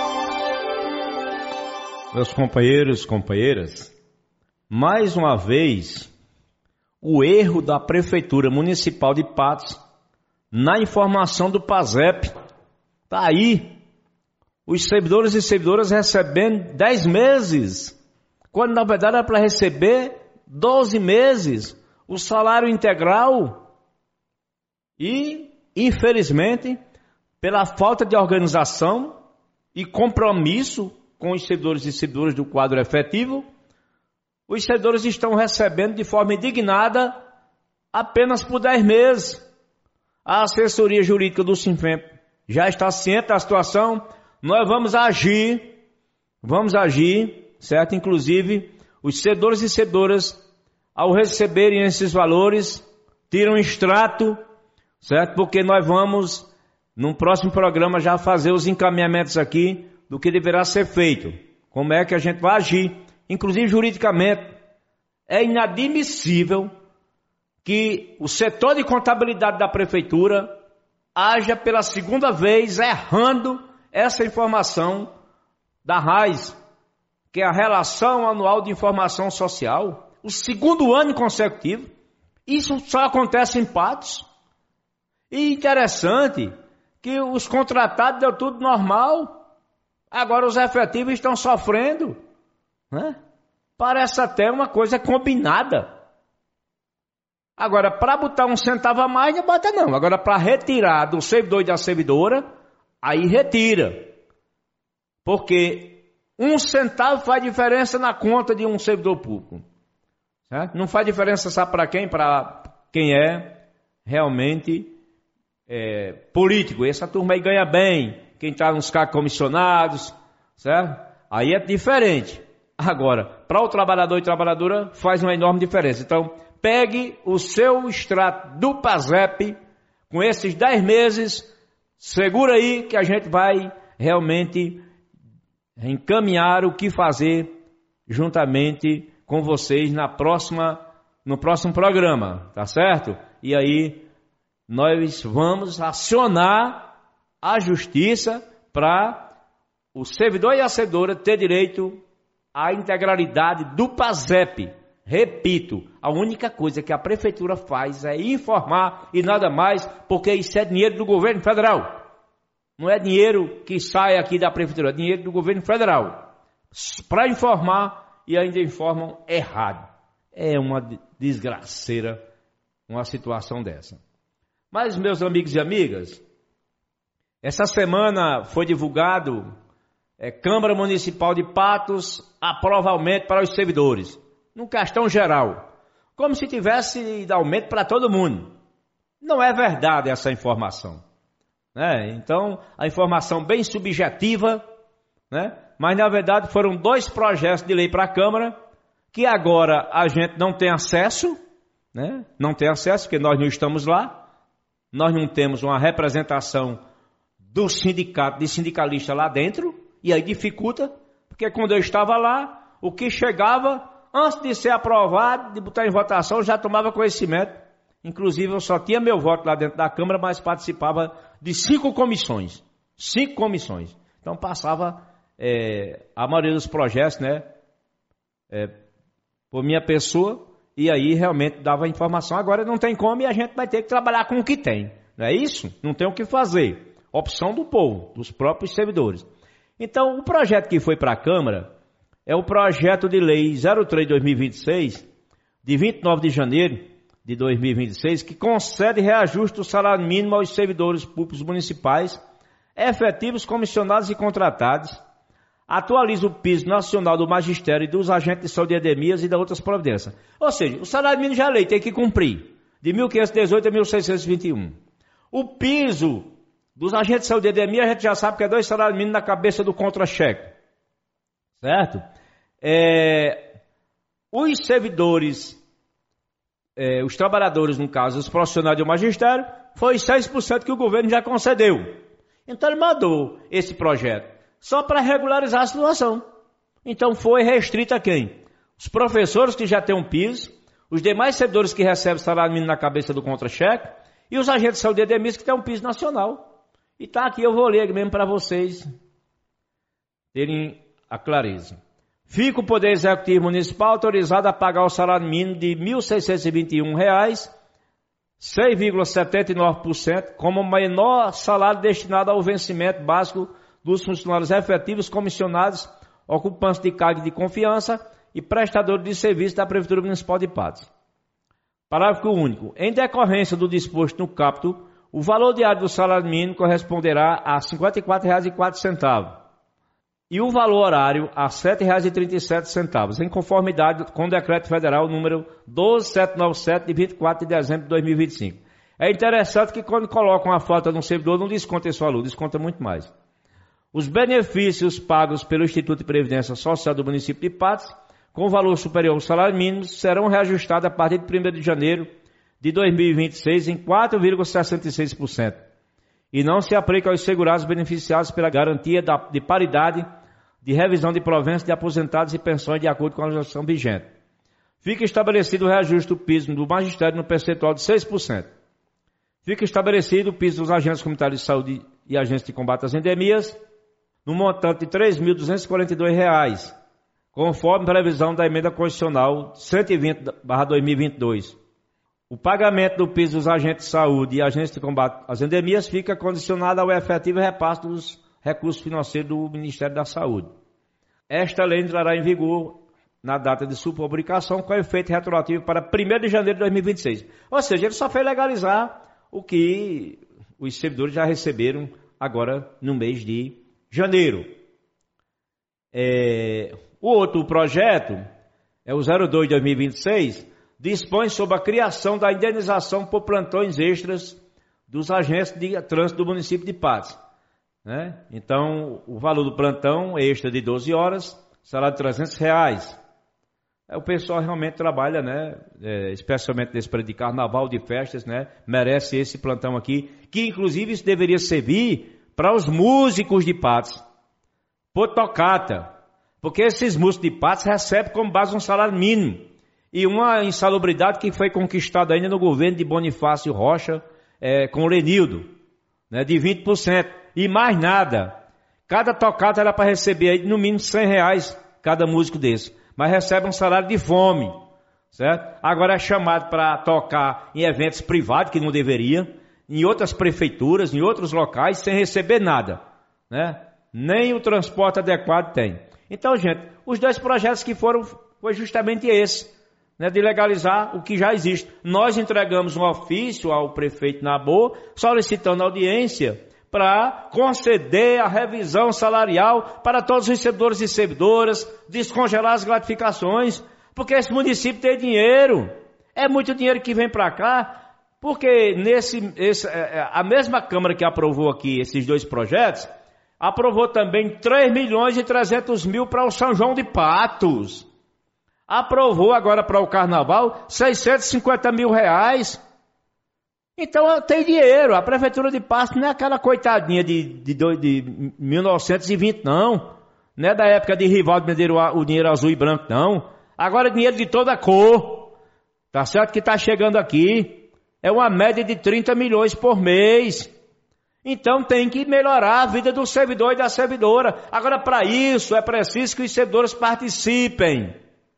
Speaker 3: Meus companheiros, companheiras, mais uma vez, o erro da Prefeitura Municipal de Patos na informação do PASEP. Está aí, os servidores e servidoras recebendo 10 meses, quando na verdade era para receber 12 meses, o salário integral. E, infelizmente, pela falta de organização e compromisso com os servidores e servidoras do quadro efetivo, os servidores estão recebendo de forma indignada apenas por 10 meses. A assessoria jurídica do Sinfemp já está ciente da situação. Nós vamos agir, certo? Inclusive, os cedores e cedoras, ao receberem esses valores, tiram um extrato, certo? Porque nós vamos, no próximo programa, já fazer os encaminhamentos aqui do que deverá ser feito. Como é que a gente vai agir, inclusive juridicamente. É inadmissível que o setor de contabilidade da prefeitura haja pela segunda vez errando essa informação da RAIS, que é a Relação Anual de Informação Social, o segundo ano consecutivo. Isso só acontece em Patos. E interessante que os contratados deu tudo normal, agora os efetivos estão sofrendo, né? Parece até uma coisa combinada. Agora, para botar um centavo a mais, não bota não. Agora, para retirar do servidor e da servidora, aí retira. Porque 1 centavo faz diferença na conta de um servidor público. Certo? Não faz diferença, sabe para quem? Para quem é realmente político. Essa turma aí ganha bem. Quem está nos cargos comissionados, certo? Aí é diferente. Agora, para o trabalhador e trabalhadora, faz uma enorme diferença. Então, pegue o seu extrato do PASEP com esses 10 meses, segura aí que a gente vai realmente encaminhar o que fazer juntamente com vocês no próximo programa, tá certo? E aí nós vamos acionar a justiça para o servidor e a servidora ter direito à integralidade do PASEP. Repito, a única coisa que a prefeitura faz é informar e nada mais, porque isso é dinheiro do governo federal. Não é dinheiro que sai aqui da prefeitura, é dinheiro do governo federal. Para informar e ainda informam errado. É uma desgraceira uma situação dessa. Mas, meus amigos e amigas, essa semana foi divulgado Câmara Municipal de Patos aprova aumento para os servidores. Num questão geral, como se tivesse aumento para todo mundo. Não é verdade essa informação, né? Então, a informação bem subjetiva, né? Mas na verdade foram 2 projetos de lei para a Câmara, que agora a gente não tem acesso, né? Não tem acesso porque nós não estamos lá, nós não temos uma representação do sindicato, de sindicalista lá dentro, e aí dificulta, porque quando eu estava lá, o que chegava, antes de ser aprovado, de botar em votação, eu já tomava conhecimento. Inclusive, eu só tinha meu voto lá dentro da Câmara, mas participava de 5 comissões. 5 comissões. Então, passava a maioria dos projetos, né? Por minha pessoa, e aí realmente dava informação. Agora não tem como e a gente vai ter que trabalhar com o que tem. Não é isso? Não tem o que fazer. Opção do povo, dos próprios servidores. Então, o projeto que foi para a Câmara é o projeto de lei 03/2026, de 29 de janeiro de 2026, que concede reajuste do salário mínimo aos servidores públicos municipais, efetivos, comissionados e contratados, atualiza o piso nacional do magistério e dos agentes de saúde e endemias e da outras providências. Ou seja, o salário mínimo já é lei, tem que cumprir, de 1.518 a 1.621. O piso dos agentes de saúde e endemia, a gente já sabe que é 2 salários mínimos na cabeça do contra-cheque. Certo? Os servidores, os trabalhadores, no caso, os profissionais do magistério, foi 6% que o governo já concedeu. Então ele mandou esse projeto só para regularizar a situação. Então foi restrito a quem? Os professores que já têm um piso, os demais servidores que recebem salário mínimo na cabeça do contra-cheque e os agentes de saúde e endemias que têm um piso nacional. E tá aqui, eu vou ler mesmo para vocês terem a clareza. Fica o Poder Executivo Municipal autorizado a pagar o salário mínimo de R$ 1.621, 6,79%, como o menor salário destinado ao vencimento básico dos funcionários efetivos, comissionados, ocupantes de cargo de confiança e prestadores de serviço da Prefeitura Municipal de Patos. Parágrafo único. Em decorrência do disposto no caput, o valor diário do salário mínimo corresponderá a R$ 54,04 e o valor horário a R$ 7,37, em conformidade com o Decreto Federal número 12797, de 24 de dezembro de 2025. É interessante que quando colocam a falta de um servidor, não desconta esse valor, desconta muito mais. Os benefícios pagos pelo Instituto de Previdência Social do município de Patos, com valor superior ao salário mínimo, serão reajustados a partir de 1º de janeiro de 2026 em 4,66%. E não se aplica aos segurados beneficiados pela garantia de paridade de revisão de proventos de aposentados e pensões de acordo com a legislação vigente. Fica estabelecido o reajuste do piso do magistério no percentual de 6%. Fica estabelecido o piso dos agentes comunitários de saúde e agentes de combate às endemias no montante de R$ 3.242, conforme previsão da emenda constitucional 120/2022. O pagamento do piso dos agentes de saúde e agentes de combate às endemias fica condicionado ao efetivo repasse dos recursos financeiros do Ministério da Saúde. Esta lei entrará em vigor na data de sua publicação, com efeito retroativo para 1º de janeiro de 2026. Ou seja, ele só foi legalizar o que os servidores já receberam agora no mês de janeiro. O outro projeto, é o 02 de 2026, dispõe sobre a criação da indenização por plantões extras dos agentes de trânsito do município de Patos. Né? Então, o valor do plantão extra de 12 horas será de R$ 300. O pessoal realmente trabalha, né? Especialmente nesse período de carnaval, de festas, né? Merece esse plantão aqui, que inclusive isso deveria servir para os músicos de Patos, por tocata, porque esses músicos de Patos recebem como base um salário mínimo e uma insalubridade que foi conquistada ainda no governo de Bonifácio Rocha, com o Lenildo, né? De 20%, e mais nada. Cada tocata era para receber aí, no mínimo R$100 cada músico desse, mas recebe um salário de fome, certo? Agora é chamado para tocar em eventos privados, que não deveria, em outras prefeituras, em outros locais, sem receber nada, né? Nem o transporte adequado tem. Então, gente, os dois projetos que foi justamente esse, né, de legalizar o que já existe. Nós entregamos um ofício ao prefeito Nabor, solicitando audiência para conceder a revisão salarial para todos os servidores e servidoras, descongelar as gratificações, porque esse município tem dinheiro, é muito dinheiro que vem para cá, porque a mesma Câmara que aprovou aqui esses dois projetos, aprovou também 3.300.000 para o São João de Patos, aprovou agora para o Carnaval R$650.000, Então tem dinheiro, a Prefeitura de Patos não é aquela coitadinha de 1920 não é da época de Rivaldo Medeiros, o dinheiro azul e branco não, agora é dinheiro de toda cor, tá certo que tá chegando aqui, é uma média de 30 milhões por mês, então tem que melhorar a vida do servidor e da servidora. Agora para isso é preciso que os servidores participem,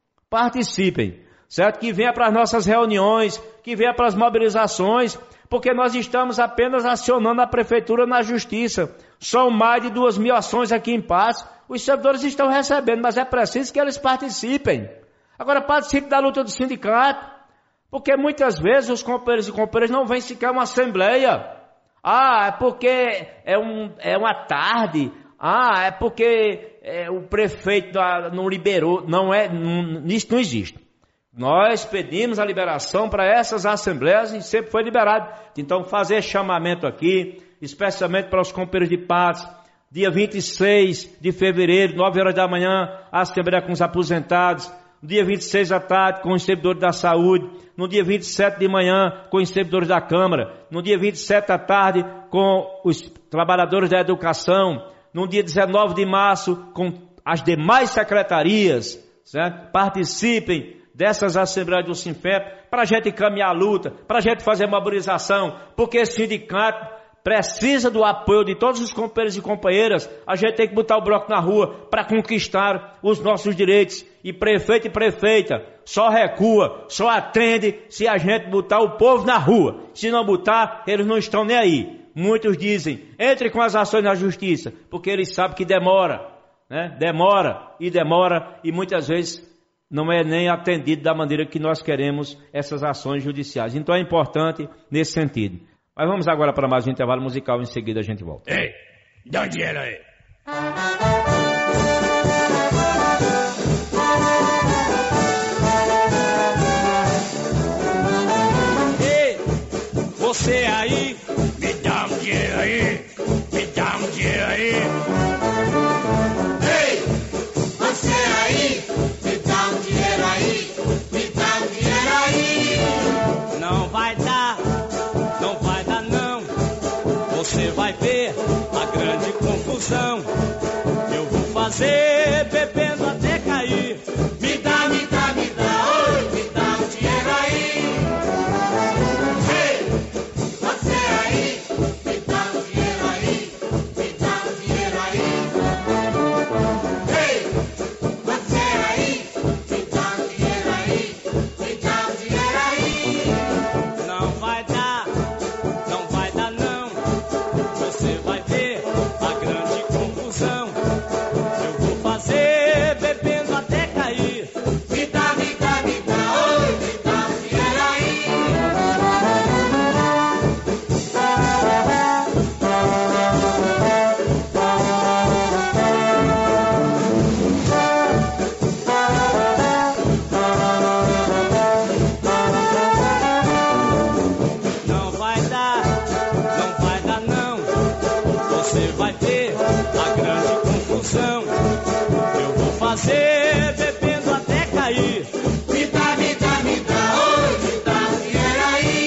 Speaker 3: certo? Que venha para as nossas reuniões, que venha para as mobilizações, porque nós estamos apenas acionando a Prefeitura na Justiça. São mais de 2.000 ações aqui em Patos, os servidores estão recebendo, mas é preciso que eles participem. Agora participem da luta do sindicato, porque muitas vezes os companheiros e companheiras não vêm sequer uma assembleia. É porque é uma tarde, é porque o prefeito não liberou, isso não existe. Nós pedimos a liberação para essas assembleias e sempre foi liberado. Então fazer chamamento aqui, especialmente para os companheiros de Patos, dia 26 de fevereiro, 9 horas da manhã, a assembleia com os aposentados, no dia 26 à tarde com os servidores da saúde, no dia 27 de manhã com os servidores da Câmara, no dia 27 à tarde com os trabalhadores da educação, no dia 19 de março com as demais secretarias, certo? Participem dessas assembleias do Sinfep, para a gente caminhar a luta, para a gente fazer mobilização, porque esse sindicato precisa do apoio de todos os companheiros e companheiras. A gente tem que botar o bloco na rua para conquistar os nossos direitos. E prefeito e prefeita só recua, só atende se a gente botar o povo na rua. Se não botar, eles não estão nem aí. Muitos dizem, entre com as ações na justiça, porque eles sabem que demora, né? Demora e muitas vezes não é nem atendido da maneira que nós queremos essas ações judiciais. Então é importante nesse sentido. Mas vamos agora para mais um intervalo musical, em seguida a gente volta.
Speaker 6: Ei, dá um dinheiro aí. Ei, Você aí, me dá um dinheiro aí, me dá um dinheiro aí.
Speaker 7: Ei, você aí, me dá um dinheiro aí, me dá um dinheiro aí.
Speaker 6: Não vai dar não. Você vai ver a grande confusão. Eu vou fazer bebendo até cair.
Speaker 7: Me dá, oi, me dá um dinheiro aí. Ei, você aí, me dá um dinheiro aí, me dá um dinheiro aí. Ei, você aí, me dá um dinheiro aí, me dá um dinheiro aí.
Speaker 6: Não vai dar não. Você vai ver a grande confusão. Eu vou fazer bebendo até cair.
Speaker 7: Me dá, oi, me dá um dinheiro aí.
Speaker 6: Não vai dar não. Você vai ver a grande confusão. Eu vou fazer bebendo até cair.
Speaker 7: Me dá, oi, me dá um dinheiro aí.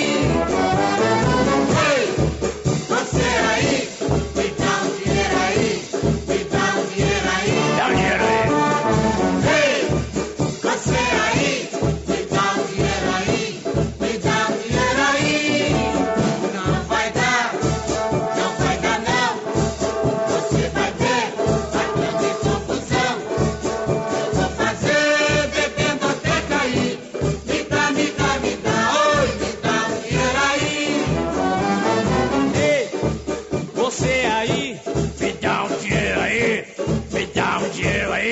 Speaker 7: Ei, você aí, me dá um dinheiro aí, me dá um dinheiro aí.
Speaker 6: Dá o dinheiro aí.
Speaker 7: Ei, você aí, me dá um dinheiro aí, me dá um dinheiro aí. Não vai dar não. Você vai ver a grande confusão. Eu vou fazer bebendo até cair. Me dá, oi, me dá um dinheiro aí.
Speaker 6: Ei, você aí, me dá um dinheiro aí, me dá um dinheiro aí.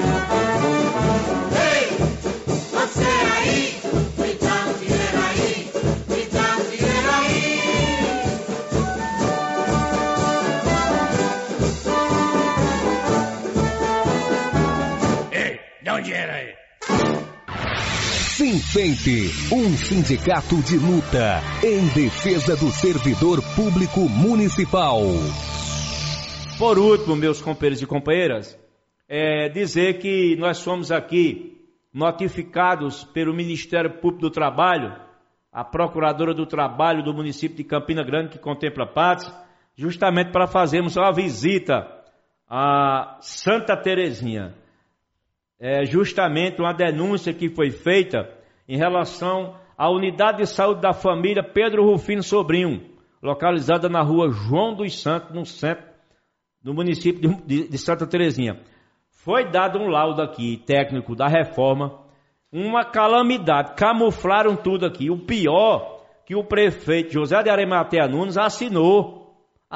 Speaker 7: Ei, você aí, me dá um dinheiro aí, me dá um dinheiro aí.
Speaker 6: Ei, dá um dinheiro aí.
Speaker 1: Sinfemp, um sindicato de luta em defesa do servidor público municipal.
Speaker 3: Por último, meus companheiros e companheiras, dizer que nós somos aqui notificados pelo Ministério Público do Trabalho, a Procuradora do Trabalho do município de Campina Grande, que contempla Patos, justamente para fazermos uma visita a Santa Terezinha. Justamente uma denúncia que foi feita em relação à unidade de saúde da família Pedro Rufino Sobrinho, localizada na rua João dos Santos, no centro do município de Santa Terezinha. Foi dado um laudo aqui, técnico da reforma, uma calamidade, camuflaram tudo aqui. O pior, que o prefeito José de Arimatea Nunes assinou,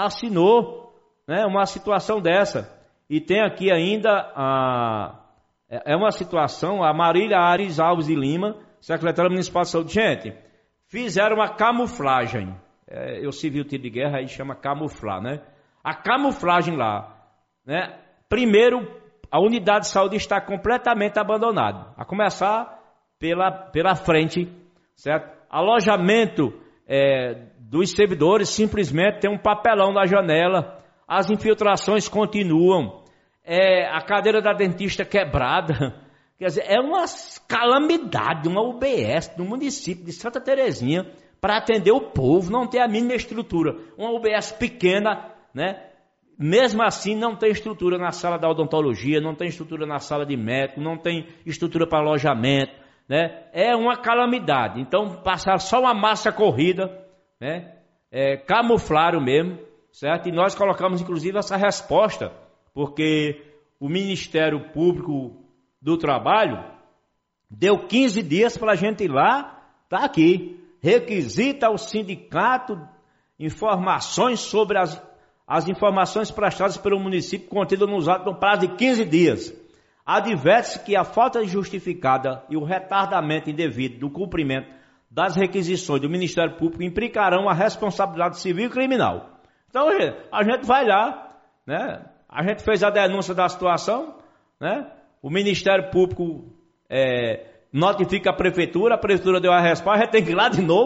Speaker 3: né, uma situação dessa. E tem aqui ainda uma situação, a Marília Ares Alves de Lima, secretária municipal de saúde. Gente, fizeram uma camuflagem. Eu civil tiro de guerra, aí chama camuflar, né? A camuflagem lá, né? Primeiro, a unidade de saúde está completamente abandonada. A começar pela frente, certo? Alojamento dos servidores simplesmente tem um papelão na janela. As infiltrações continuam. A cadeira da dentista quebrada. Quer dizer, é uma calamidade, uma UBS no município de Santa Terezinha para atender o povo, não tem a mínima estrutura. Uma UBS pequena, né? Mesmo assim não tem estrutura na sala da odontologia, não tem estrutura na sala de médico, não tem estrutura para alojamento, né? É uma calamidade. Então passaram só uma massa corrida, né? Camuflaram mesmo, certo? E nós colocamos inclusive essa resposta, porque o Ministério Público do Trabalho deu 15 dias para a gente ir lá, tá aqui. Requisita ao sindicato informações sobre as informações prestadas pelo município contidas nos atos no prazo de 15 dias. Adverte-se que a falta justificada e o retardamento indevido do cumprimento das requisições do Ministério Público implicarão a responsabilidade civil e criminal. Então a gente vai lá, né? A gente fez a denúncia da situação, né? O Ministério Público notifica a prefeitura deu a resposta, a gente tem que ir lá de novo,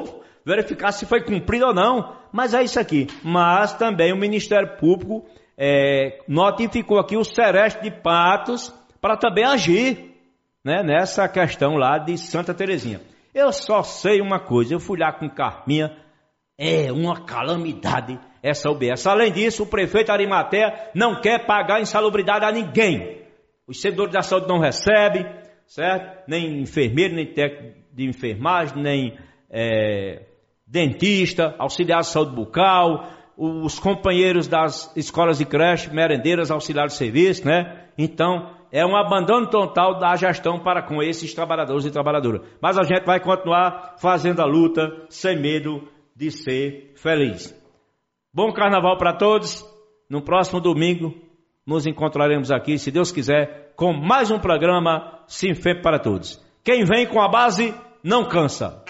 Speaker 3: verificar se foi cumprido ou não, mas é isso aqui. Mas também o Ministério Público notificou aqui o Sereste de Patos para também agir, né, nessa questão lá de Santa Terezinha. Eu só sei uma coisa, eu fui lá com Carminha, é uma calamidade essa UBS. Além disso, o prefeito Arimatea não quer pagar insalubridade a ninguém. Os servidores da saúde não recebem, certo? Nem enfermeiro, nem técnico de enfermagem, nem dentista, auxiliar de saúde bucal, os companheiros das escolas de creche, merendeiras, auxiliares de serviço, né? Então, é um abandono total da gestão para com esses trabalhadores e trabalhadoras. Mas a gente vai continuar fazendo a luta sem medo de ser feliz. Bom carnaval para todos. No próximo domingo nos encontraremos aqui, se Deus quiser, com mais um programa Sinfemp para todos. Quem vem com a base não cansa.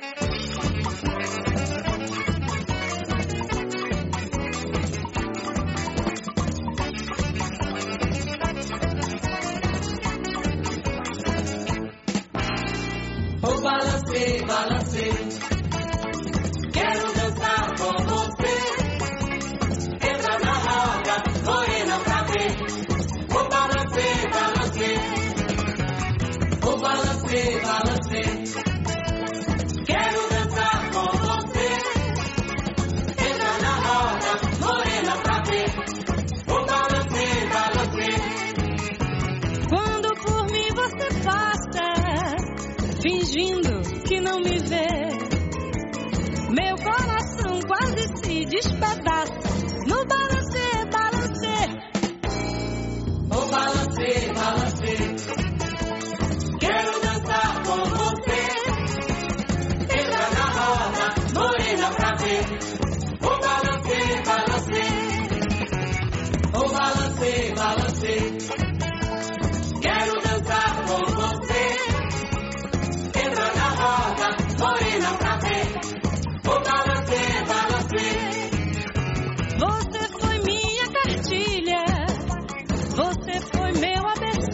Speaker 7: Oh, balancei, balancei, quero dançar com você. Entra na roda, morena pra ver. Oh, balancei, balancei, oh, balancei, balancei, quero dançar com você. Entra na roda, morena pra ver. Oh, balancei, balancei.
Speaker 4: Quando por mim você passa, fingindo que não me vê, meu coração quase se despedaça no balancê, balancê.
Speaker 7: Oh, balancei, balancei, quero dançar com você. Entra na roda, morena pra ver. Oh, balancei, balancei, oh, balancei, balancei, quero dançar com você. Entra na roda, morena pra ver. Oh, balancei, balancei.
Speaker 4: Você foi minha cartilha, você foi meu ABC,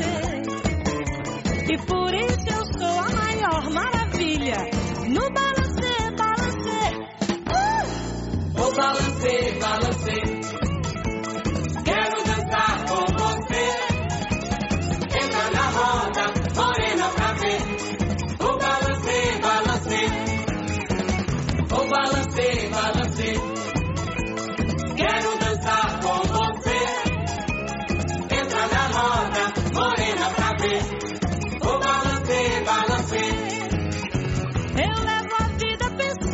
Speaker 4: e por isso eu sou a maior maravilha no balancê, balancê.
Speaker 7: Oh, balancei, balancei, quero dançar com você. Entra na roda, morena pra ver. Oh, balancei, balancei, oh, balancei, balancei, quero dançar com você. Entra na roda, morena pra ver. Oh, balancei, balancei.
Speaker 4: Eu levo a vida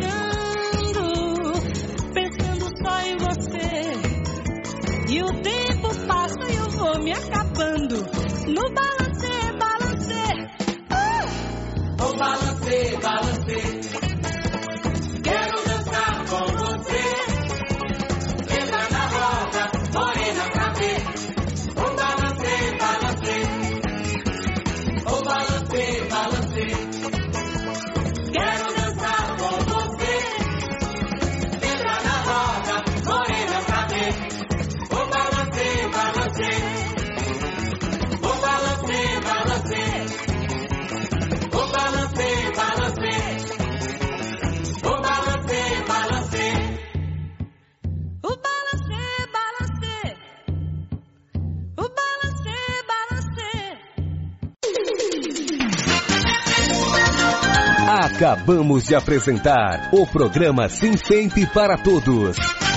Speaker 4: pensando só em você, e o tempo passa e eu vou me acabando no balancê, balancê.
Speaker 7: Oh, balancei, balancei, quero dançar com você. Entra na roda, morena pra ver. Oh, balancei, balancei, oh, balancei, balancei, quero dançar com você. Entra na roda, morena pra ver. Oh, balancei, balancei, oh, balancei, balancei, oh, balancei, balancei, oh, balancei, balancei.
Speaker 4: O balancê, balancê, o balancê, balancê.
Speaker 1: Acabamos de apresentar o programa Sinfemp para todos.